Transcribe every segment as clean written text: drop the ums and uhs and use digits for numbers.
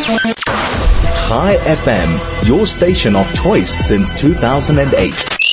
Chai FM, your station of choice since 2008.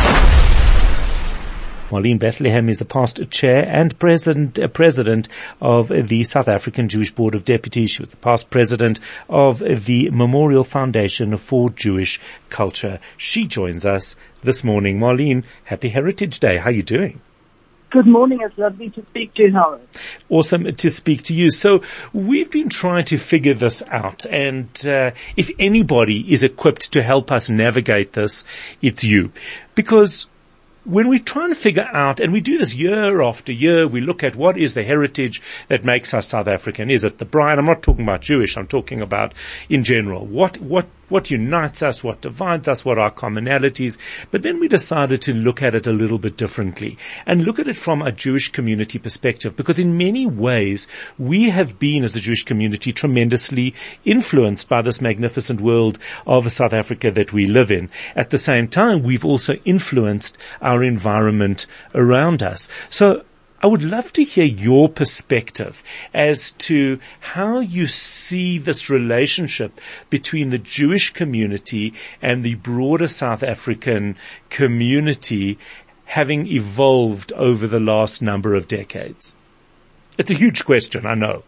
Marlene Bethlehem is the past chair and president of the South African Jewish Board of Deputies. She was the past president of the Memorial Foundation for Jewish Culture. She joins us this morning. Marlene, happy Heritage Day. How are you doing? Good morning. It's lovely to speak to you, Howard. Awesome to speak to you. So we've been trying to figure this out, and if anybody is equipped to help us navigate this, it's you. Because when we try and figure out, and we do this year after year, we look at what is the heritage that makes us South African. Is it the bride? I'm not talking about Jewish, I'm talking about in general. What unites us, what divides us, what are our commonalities. But then we decided to look at it a little bit differently and look at it from a Jewish community perspective, because in many ways we have been, as a Jewish community, tremendously influenced by this magnificent world of South Africa that we live in. At the same time, we've also influenced our environment around us. So I would love to hear your perspective as to how you see this relationship between the Jewish community and the broader South African community having evolved over the last number of decades. It's a huge question, I know.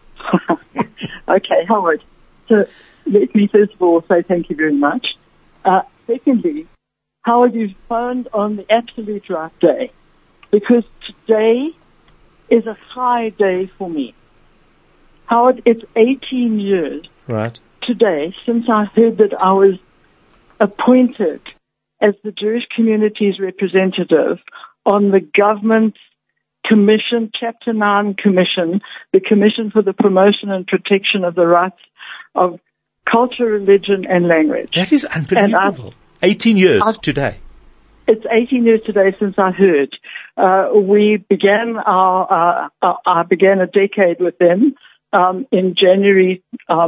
Okay, Howard. So let me first of all say thank you very much. Secondly, Howard, you've phoned on the absolute right day, because today is a high day for me. Howard, it's 18 years today since I heard that I was appointed as the Jewish community's representative on the government's commission, Chapter 9 Commission, the Commission for the Promotion and Protection of the Rights of Culture, Religion and Language. That is unbelievable. 18 years today. It's 18 years today since I heard. I began a decade with them in January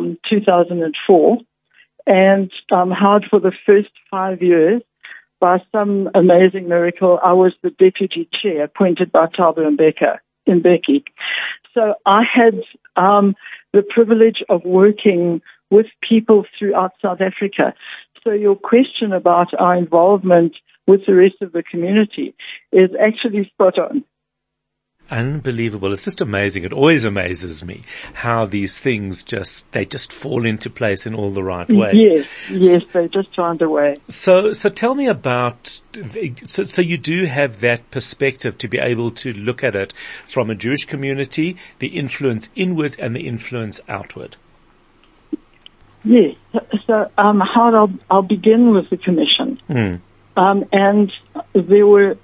2004, and Howard, for the first 5 years, by some amazing miracle, I was the deputy chair appointed by Thabo Mbeki. So I had the privilege of working with people throughout South Africa. So your question about our involvement with the rest of the community is actually spot on. Unbelievable. It's just amazing. It always amazes me how these things just fall into place in all the right ways. Yes, they just find a way. So tell me about, so you do have that perspective to be able to look at it from a Jewish community, the influence inward and the influence outward. Yes. So, Howard, I'll begin with the commission. And there were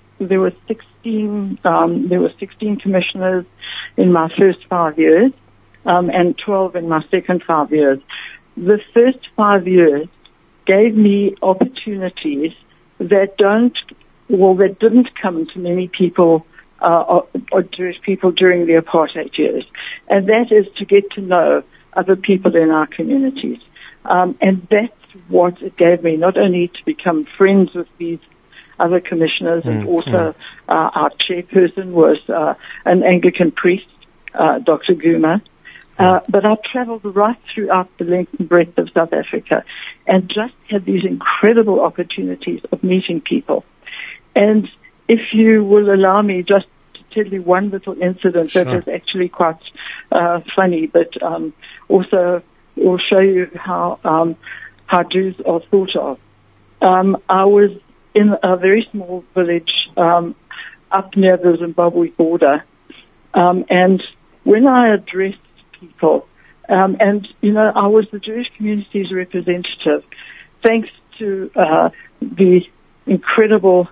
16 commissioners in my first 5 years, and 12 in my second 5 years. The first 5 years gave me opportunities that didn't come to many people, or Jewish people during the apartheid years. And that is to get to know other people in our communities. And that's what it gave me, not only to become friends with these other commissioners, and also our chairperson was an Anglican priest, Dr. Guma. But I traveled right throughout the length and breadth of South Africa and just had these incredible opportunities of meeting people. And if you will allow me just to tell you one little incident that is actually quite funny, but also will show you how Jews are thought of. I was in a very small village up near the Zimbabwe border, and when I addressed people, I was the Jewish community's representative, thanks to the incredible,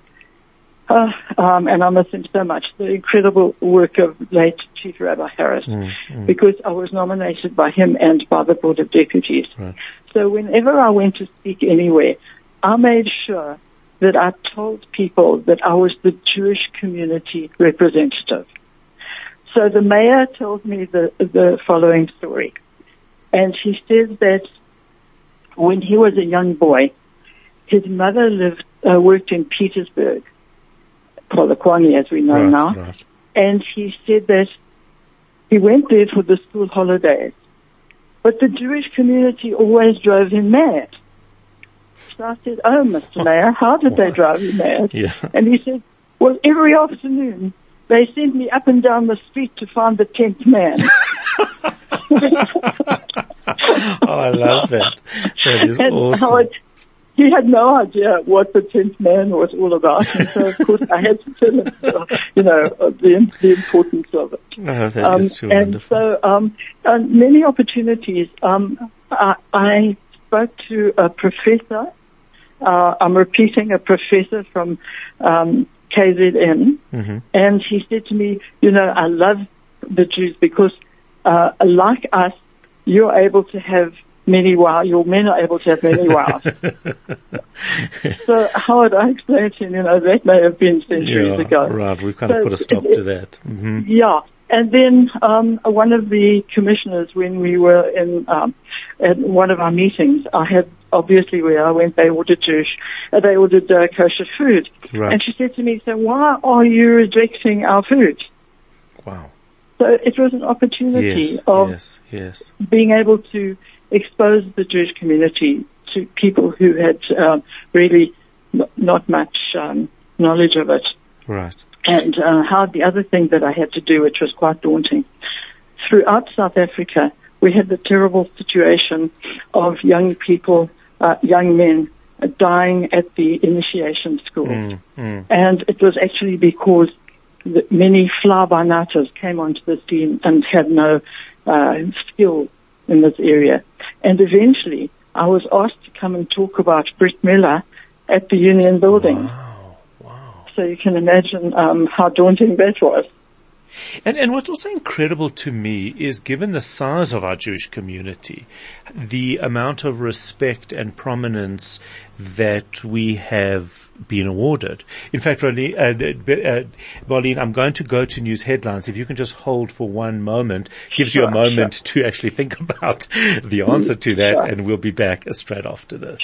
and I miss him so much, the incredible work of late Chief Rabbi Harris, because I was nominated by him and by the Board of Deputies. Right. So whenever I went to speak anywhere, I made sure that I told people that I was the Jewish community representative. So the mayor told me the following story. And he says that when he was a young boy, his mother worked in Petersburg, Polokwane, as we know now. And he said that he went there for the school holidays. but the Jewish community always drove him mad. So I said, oh, Mr. Mayor, how did they drive you mad? Yeah. And he said, well, every afternoon they sent me up and down the street to find the 10th man. Oh, I love that. That is and awesome. Howard, he had no idea what the 10th man was all about. And so, of course, I had to tell him, the importance of it. Oh, that is too and wonderful. so, many opportunities. I spoke to a professor. I'm repeating, a professor from KZN, and he said to me, I love the Jews because, like us, you're able to have many wives. Your men are able to have many wives. So, Howard, I explained to him, that may have been centuries ago. Right, we've kind of put a stop to that. Mm-hmm. Yeah. And then one of the commissioners, when we were in at one of our meetings, obviously where I went, they ordered kosher food. Right. And she said to me, so why are you rejecting our food? Wow. So it was an opportunity of yes. being able to expose the Jewish community to people who had really not much knowledge of it. Right. And how the other thing that I had to do, which was quite daunting, throughout South Africa, we had the terrible situation of young people, young men, dying at the initiation schools. And it was actually because many fly-by-nighters came onto the scene and had no skill in this area. And eventually, I was asked to come and talk about Brit Miller at the Union Building. Wow. So you can imagine how daunting that was. And what's also incredible to me is, given the size of our Jewish community, the amount of respect and prominence that we have been awarded. In fact, Marlene, I'm going to go to news headlines. If you can just hold for one moment, gives you a moment to actually think about the answer to that, and we'll be back straight after this.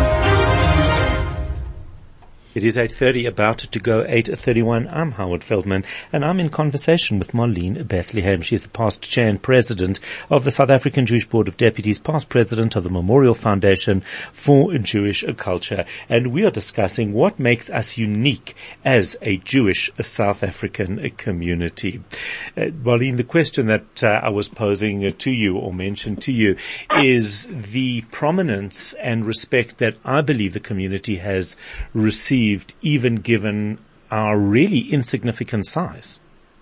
It is 8:30, about to go 8:31. I'm Howard Feldman, and I'm in conversation with Marlene Bethlehem. She is the past chair and president of the South African Jewish Board of Deputies, past president of the Memorial Foundation for Jewish Culture, and we are discussing what makes us unique as a Jewish South African community. Marlene, the question that I was posing to you, or mentioned to you, is the prominence and respect that I believe the community has received, even given our really insignificant size.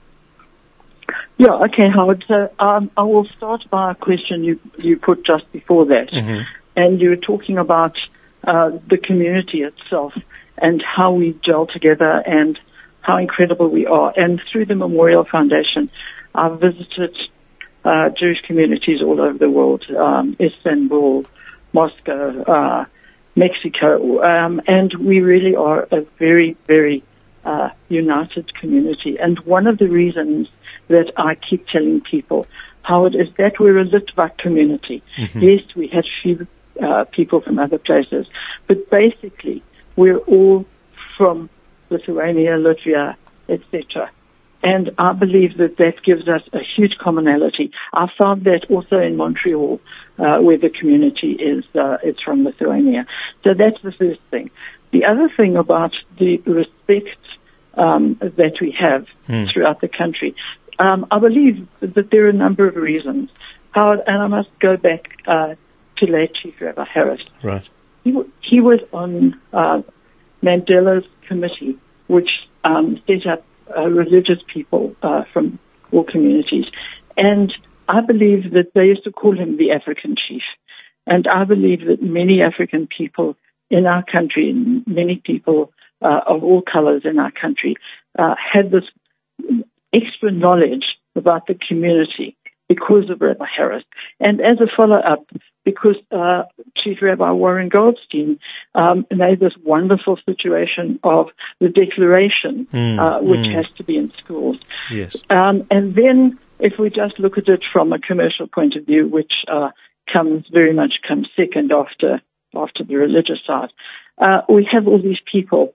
Yeah, okay, Howard. So I will start by a question you put just before that. And you were talking about the community itself and how we gel together and how incredible we are. And through the Memorial Foundation, I've visited Jewish communities all over the world, Istanbul, Moscow, Mexico, and we really are a very, very united community. And one of the reasons that I keep telling people, Howard, is that we're a Litvak community. Yes, we had few people from other places, but basically we're all from Lithuania, Latvia, etc. And I believe that gives us a huge commonality. I found that also in Montreal, where the community is, it's from Lithuania. So that's the first thing. The other thing about the respect that we have throughout the country, I believe that there are a number of reasons. And I must go back to late Chief Rabbi Harris. Right. He was on Mandela's committee, which set up religious people from all communities. And I believe that they used to call him the African chief. And I believe that many African people in our country, and many people of all colors in our country, had this extra knowledge about the community because of Rabbi Harris. And as a follow-up, because Chief Rabbi Warren Goldstein made this wonderful situation of the declaration, which has to be in schools. Yes. And then if we just look at it from a commercial point of view, which comes second after the religious side, we have all these people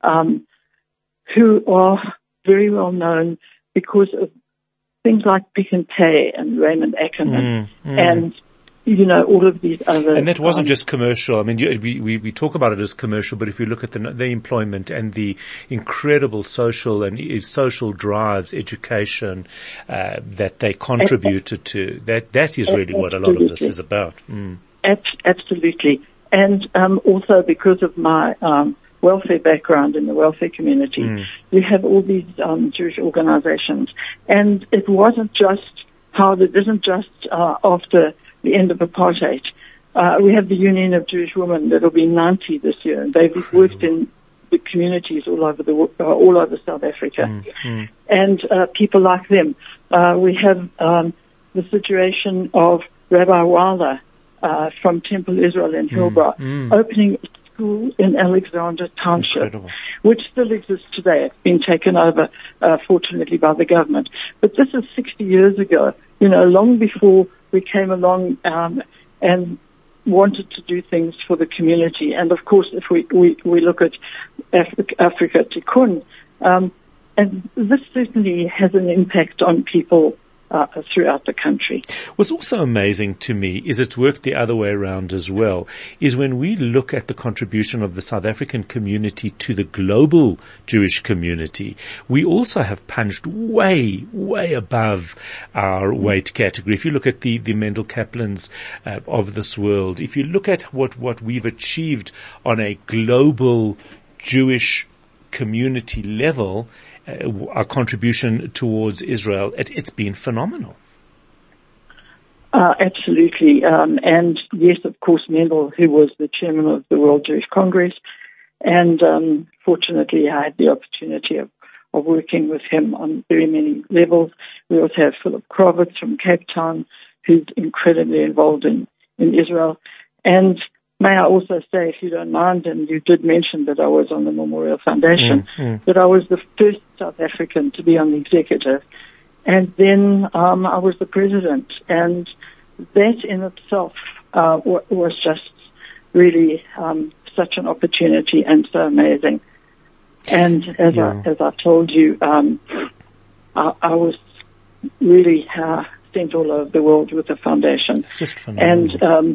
who are very well known because of things like Pick and Pay and Raymond Ackerman and all of these other. And that wasn't just commercial. I mean, we talk about it as commercial, but if you look at the employment and the incredible social and social drives, education, that they contributed to, that is really what a lot of this is about. Mm. Absolutely. And, also because of my, welfare background in the welfare community, we have all these, Jewish organizations. And it wasn't just it isn't just, after the end of apartheid. We have the Union of Jewish Women that'll be 90 this year, and they've worked in the communities all over South Africa, and people like them. We have the situation of Rabbi Wilder from Temple Israel in Hillbrow, opening a school in Alexander Township, which still exists today. It's been taken over, fortunately, by the government. But this is 60 years ago, long before we came along and wanted to do things for the community. And of course, if we look at Africa Tikkun, and this certainly has an impact on people throughout the country. What's also amazing to me is it's worked the other way around as well, is when we look at the contribution of the South African community to the global Jewish community, we also have punched way, way above our weight category. If you look at the Mendel Kaplans of this world, if you look at what we've achieved on a global Jewish community level, our contribution towards Israel, it's been phenomenal. Absolutely. And yes, of course, Mendel, who was the chairman of the World Jewish Congress. And fortunately, I had the opportunity of working with him on very many levels. We also have Philip Krovitz from Cape Town, who's incredibly involved in Israel. And may I also say, if you don't mind, and you did mention that I was on the Memorial Foundation, that I was the first South African to be on the executive. And then I was the president. And that in itself was just really such an opportunity and so amazing. And as I told you, I was really sent all over the world with the foundation. It's just phenomenal. And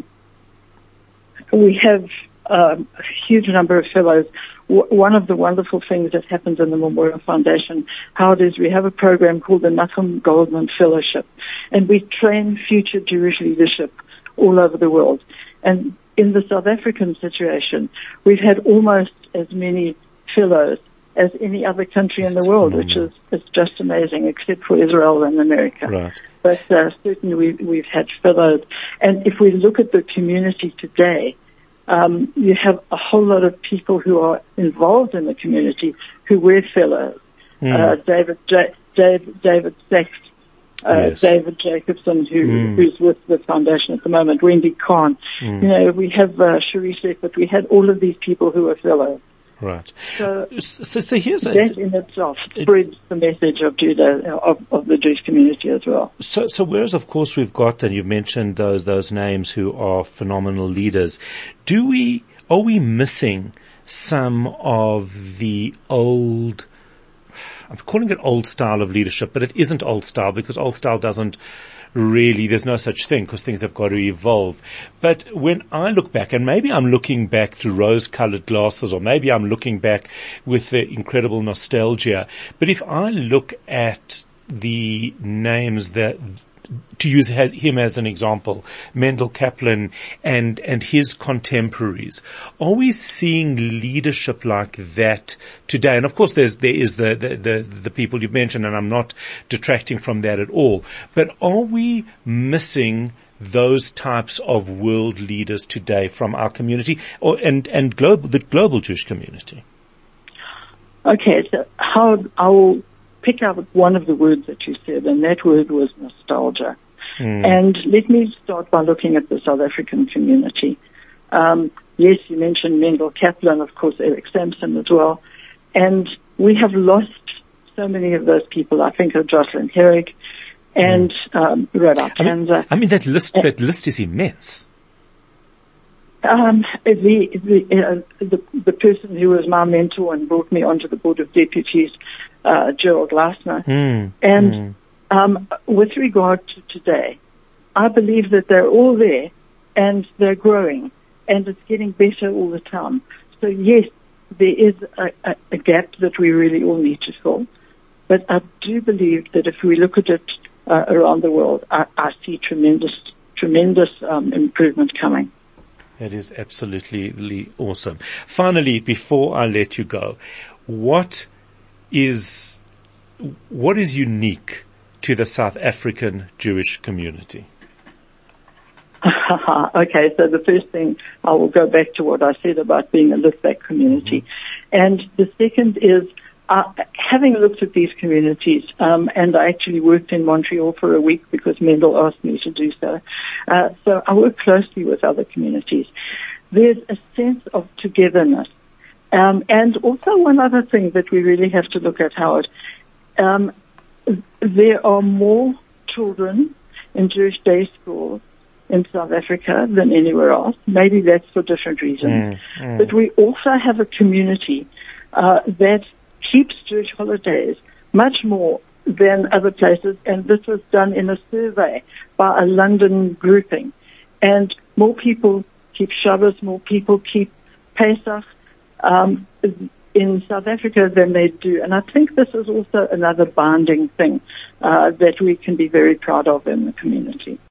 we have a huge number of fellows. One of the wonderful things that happens in the Memorial Foundation, how it is we have a program called the Nachum Goldman Fellowship, and we train future Jewish leadership all over the world. And in the South African situation, we've had almost as many fellows as any other country in the world, phenomenal. which is just amazing, except for Israel and America. Right. But certainly we've had fellows. And if we look at the community today, you have a whole lot of people who are involved in the community who were fellows. David Sachs, Yes. David Jacobson, who's with the foundation at the moment, Wendy Kahn. We have Sharice, but we had all of these people who were fellows. Right. So here's that in itself spreads the message of of the Jewish community as well. So whereas of course we've got, and you've mentioned those names who are phenomenal leaders, are we missing some of the old, I'm calling it old style of leadership, but it isn't old style because old style doesn't really, there's no such thing because things have got to evolve. But when I look back, and maybe I'm looking back through rose-colored glasses, or maybe I'm looking back with the incredible nostalgia, but if I look at the names that, to use him as an example, Mendel Kaplan and his contemporaries, are we seeing leadership like that today? And of course there is the people you've mentioned, and I'm not detracting from that at all, but are we missing those types of world leaders today from our community and the global Jewish community? Okay, so I will pick up one of the words that you said, and that word was nostalgia. And let me start by looking at the South African community. Yes, you mentioned Mendel Kaplan, of course, Eric Sampson as well. And we have lost so many of those people. I think of Jocelyn Herrick and Rabbi Tanzer. I mean, that list is immense. The person who was my mentor and brought me onto the Board of Deputies, Gerald Leisner. With regard to today, I believe that they're all there, and they're growing, and it's getting better all the time. So yes, there is a gap that we really all need to fill. But I do believe that if we look at it around the world, I see tremendous improvement coming. That is absolutely awesome. Finally, before I let you go, what is unique to the South African Jewish community? Okay, so the first thing, I will go back to what I said about being a look-back community. And the second is, having looked at these communities, and I actually worked in Montreal for a week because Mendel asked me to do so. So I work closely with other communities. There's a sense of togetherness. And also one other thing that we really have to look at, Howard, there are more children in Jewish day schools in South Africa than anywhere else. Maybe that's for different reasons. But we also have a community that keeps Jewish holidays much more than other places, and this was done in a survey by a London grouping. And more people keep Shabbos, more people keep Pesach in South Africa than they do. And I think this is also another bonding thing that we can be very proud of in the community.